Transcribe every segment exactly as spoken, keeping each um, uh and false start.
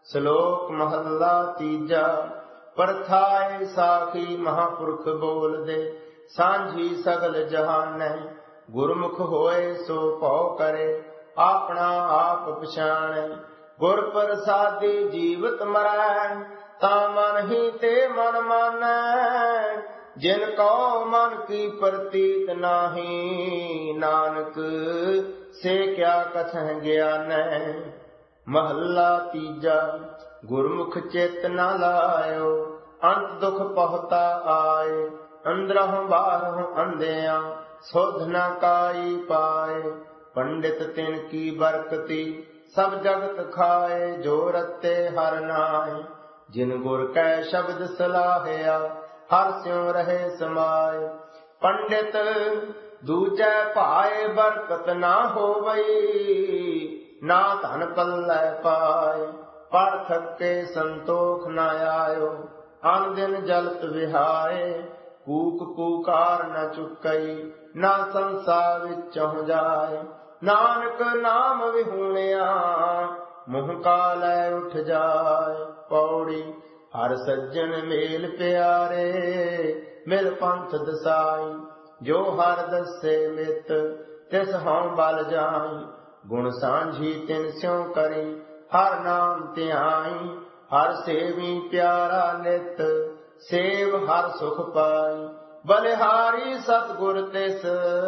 ਸ਼ਲੋਕ ਮਹੱਲਾ ਤੀਜਾ। ਪਰਥਾਏ ਸਾਖੀ ਮਹਾਂਪੁਰਖ ਬੋਲਦੇ, ਸਾਂਝੀ ਸਗਲ ਜਹਾਨੈ। ਗੁਰਮੁਖ ਹੋਏ ਸੋ ਭਉ ਕਰੇ, ਆਪਣਾ ਆਪ ਪਛਾਣੈ। ਗੁਰ ਪ੍ਰਸਾਦੀ ਜੀਵਤ ਮਰੈ, ਤਾਂ ਮਨ ਹੀ ਤੇ ਮਨ ਮਾਨੈ। ਜਿਨ ਕਉ ਮਨ ਕੀ ਪ੍ਰਤੀਤ ਨਾਹੀ, ਨਾਨਕ ਸੇ ਕਿਆ ਕਥਹਿ ਗਿਆਨੈ। ਮਹੱਲਾ ਤੀਜਾ। ਗੁਰਮੁਖ ਚਿਤ ਨ ਲਾਇਓ, ਅੰਤ ਦੁਖ ਪਹੁਤਾ ਆਏ। ਅੰਦਰਹੁ ਬਾਹਰਹੁ ਅੰਧਿਆਂ, ਸੁਧ ਨ ਕਾਈ ਪਾਏ। ਪੰਡਿਤ ਤਿਨ ਕੀ ਬਰਕਤੀ, ਸਭ ਜਗਤ ਖਾਏ। ਜੋ ਰਤੇ ਹਰ ਨਾਏ, ਜਿਨ ਗੁਰ ਕੈ ਸ਼ਬਦ ਸਲਾਹਿਆ। ਹਰ ਸਿਉ ਰਹੇ ਸਮਾਏ। ਪੰਡਿਤ ਦੂਜੈ ਭਾਏ, ਬਰਕਤ ਨਾ ਹੋਵਈ। ਨਾ ਧਨ ਪੱਲੇ ਪਾਏ, ਪੜ ਥਕੇ ਸੰਤੋਖ ਨ ਆਇਓ। ਅਨ ਦਿਨ ਜਲਤ ਵਿਹਾਏ, ਕੂਕ ਕੂਕਾਰ ਨ ਚੁੱਕਈ। ਨਾ ਸੰਸਾਰ ਵਿੱਚੋਂ ਜਾਏ, ਨਾਨਕ ਨਾਮ ਵਿਹੂਣਿਆ। ਮੁਹ ਕਾਲੈ ਉਠ ਜਾਏ। ਪੌੜੀ। ਹਰ ਸੱਜਣ ਮੇਲ ਪਿਆਰੇ, ਮਿਲ ਪੰਥ ਦਸਾਈ। ਜੋ ਹਰ ਦੱਸੇ ਮਿਤ, ਤਿਸ ਹਉ ਬਲ ਜਾਈ। ਗੁਣ ਸਾਂਝੀ ਤਿਨ ਸਿਉ ਕਰੀ, ਹਰ ਨਾਮ ਧਿਆਈ। ਹਰ ਸੇਵੀ ਪਿਆਰਾ ਨਿਤ, ਸੇਵ ਹਰ ਸੁਖ ਪਾਈ। ਬਲਿਹਾਰੀ ਸਤਿਗੁਰ ਤਿਸ,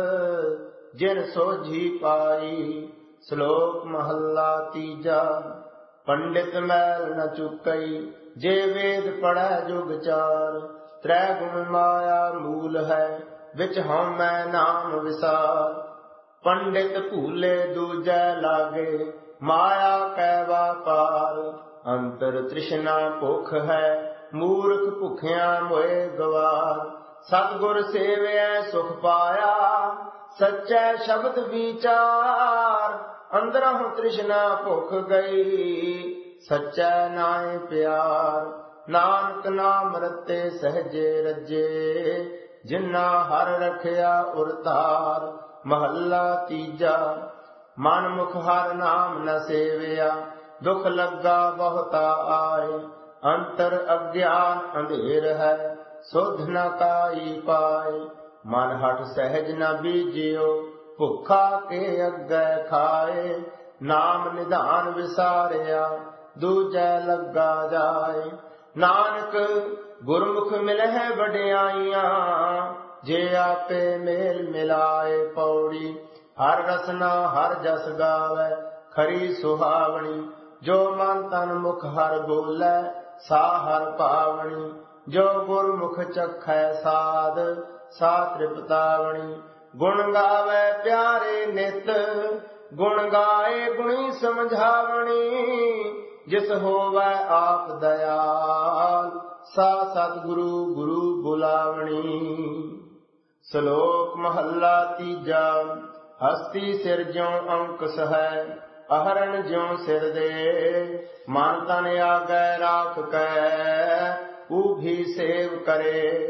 ਜਿਨ ਸੋਝੀ ਪਾਈ। ਸ਼ਲੋਕ ਮਹੱਲਾ ਤੀਜਾ। ਪੰਡਿਤ ਮੈਲ ਨ ਚੁੱਕਈ, ਜੇ ਵੇਦ ਪੜ੍ਹੈ ਜੁਗ ਚਾਰ। ਤ੍ਰੈ ਗੁਣ ਮਾਇਆ ਮੂਲ ਹੈ, ਵਿੱਚ ਹਉਮੈ ਨਾਮ ਵਿਸਾਰ। ਪੰਡਿਤ ਭੂਲੇ ਦੂਜੈ ਲਾਗੇ, ਮਾਇਆ ਕੈ ਵਾਪਾਰ। ਅੰਤਰ ਤ੍ਰਿਸ਼ਨਾ ਭੁਖ ਹੈ, ਮੂਰਖ ਭੁਖਿਆ ਮੋਏ ਗਵਾਰ। ਸਤਿਗੁਰ ਸੇਵਿਐ ਸੁਖ ਪਾਇਆ, ਸੱਚੈ ਸ਼ਬਦ ਵਿਚਾਰ। ਅੰਦਰਹੁ ਤ੍ਰਿਸ਼ਨਾ ਭੁਖ ਗਈ, ਸੱਚੈ ਨਾਇ ਪਿਆਰ। ਨਾਨਕ ਨਾਮ ਰਤੇ ਸਹਜੇ ਰੱਜੇ, ਜਿਨਾ ਹਰ ਰਖਿਆ ਉਰਤਾਰ। ਮਹੱਲਾ ਤੀਜਾ। ਮਨ ਮੁਖ ਹਰ ਨਾਮ ਨ ਸੇਵਿਆ, ਦੁਖ ਲੱਗਾ ਬਹੁਤਾ ਆਏ। ਅੰਤਰ ਅਗਿਆਨ ਅੰਧੇਰ ਹੈ, ਸੁਧ ਨ ਕਾਈ ਪਾਏ। ਮਨ ਹਠ ਸਹਿਜ ਨ ਬੀਜਿਓ, ਭੁੱਖਾ ਕੇ ਅੱਗੇ ਖਾਏ। ਨਾਮ ਨਿਧਾਨ ਵਿਸਾਰਿਆ, ਦੂਜੈ ਲੱਗਾ ਜਾਏ। ਨਾਨਕ ਗੁਰਮੁਖ ਮਿਲਹਿ ਵਡਿਆਈਆਂ, ਜੇ ਆਪੇ ਮੇਲ ਮਿਲਾਏ। ਪੌੜੀ। ਹਰ ਰਸਨਾ ਹਰ ਜਸ ਗਾਵੈ, ਖਰੀ ਸੁਹਾਵਣੀ। ਜੋ ਮਨ ਤਨ ਮੁਖ ਹਰ ਬੋਲੇ, ਸਾ ਹਰ ਭਾਵਣੀ। ਜੋ ਗੁਰਮੁਖ ਚਖੈ ਸਾਧ, ਸਾ ਤ੍ਰਿਪਤਾਵਣੀ। ਗੁਣ ਗਾਵੈ ਪਿਆਰੇ ਨਿਤ, ਗੁਣ ਗਾਏ ਗੁਣੀ ਸਮਝਾਵਣੀ। ਜਿਸ ਹੋਵੈ ਆਪ ਦਇਆਲ, ਸਾ ਸਤਿਗੁਰੂ ਗੁਰੂ ਬੁਲਾਵਣੀ। ਸ਼ਲੋਕ ਮਹੱਲਾ ਤੀਜਾ। ਹਸਤੀ ਸਿਰ ਜਿਉ ਅੰਕੁਸ ਹੈ, ਅਹਰਣ ਜਿਉ ਸਿਰ ਦੇ। ਮਨ ਤਨ ਆਗੈ ਰਾਖ ਕੈ, ਊਭੀ ਸੇਵ ਕਰੇ।